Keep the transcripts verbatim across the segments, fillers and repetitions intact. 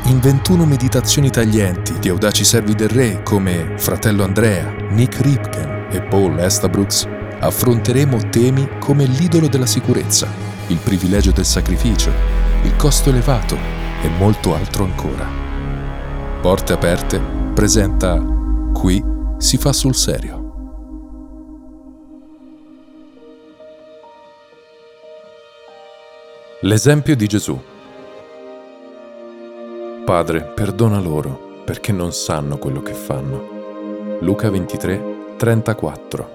in ventuno meditazioni taglienti di audaci servi del re come Fratello Andrea, Nick Ripken e Paul Estabrooks, affronteremo temi come l'idolo della sicurezza, il privilegio del sacrificio, il costo elevato e molto altro ancora. Porte Aperte presenta Qui si fa sul serio. L'esempio di Gesù. Padre, perdona loro, perché non sanno quello che fanno. Luca ventitré, trentaquattro.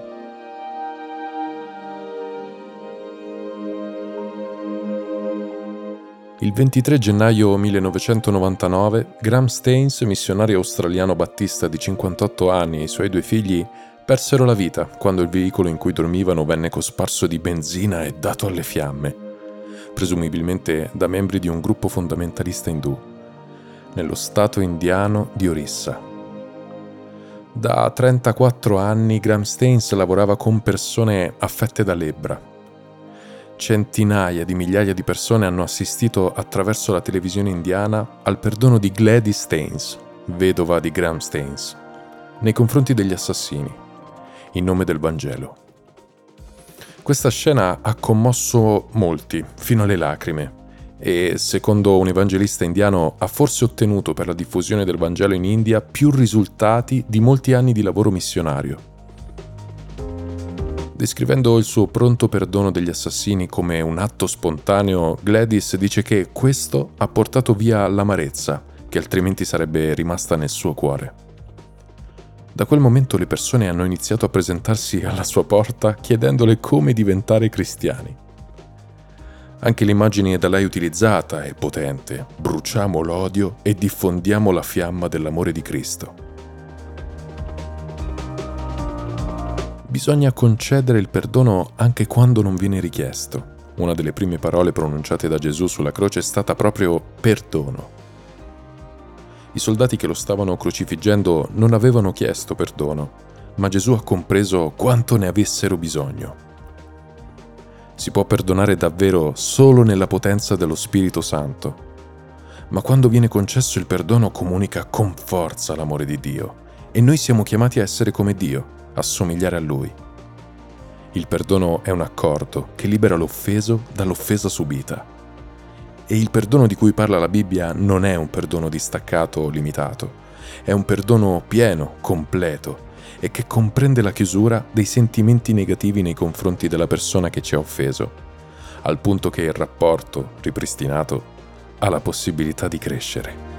Il ventitré gennaio millenovecentonovantanove, Graham Staines, missionario australiano battista di cinquantotto anni, e i suoi due figli persero la vita quando il veicolo in cui dormivano venne cosparso di benzina e dato alle fiamme, presumibilmente da membri di un gruppo fondamentalista indù, nello stato indiano di Orissa. Da trentaquattro anni Graham Staines lavorava con persone affette da lebbra. Centinaia di migliaia di persone hanno assistito attraverso la televisione indiana al perdono di Gladys Staines, vedova di Graham Staines, nei confronti degli assassini, in nome del Vangelo. Questa scena ha commosso molti, fino alle lacrime, e, secondo un evangelista indiano, ha forse ottenuto per la diffusione del Vangelo in India più risultati di molti anni di lavoro missionario. Descrivendo il suo pronto perdono degli assassini come un atto spontaneo, Gladys dice che questo ha portato via l'amarezza, che altrimenti sarebbe rimasta nel suo cuore. Da quel momento le persone hanno iniziato a presentarsi alla sua porta chiedendole come diventare cristiani. Anche l'immagine da lei utilizzata è potente: bruciamo l'odio e diffondiamo la fiamma dell'amore di Cristo. Bisogna concedere il perdono anche quando non viene richiesto. Una delle prime parole pronunciate da Gesù sulla croce è stata proprio perdono. I soldati che lo stavano crocifiggendo non avevano chiesto perdono, ma Gesù ha compreso quanto ne avessero bisogno. Si può perdonare davvero solo nella potenza dello Spirito Santo, ma quando viene concesso il perdono comunica con forza l'amore di Dio, e noi siamo chiamati a essere come Dio, a somigliare a Lui. Il perdono è un accordo che libera l'offeso dall'offesa subita. E il perdono di cui parla la Bibbia non è un perdono distaccato o limitato, è un perdono pieno, completo, e che comprende la chiusura dei sentimenti negativi nei confronti della persona che ci ha offeso, al punto che il rapporto, ripristinato, ha la possibilità di crescere.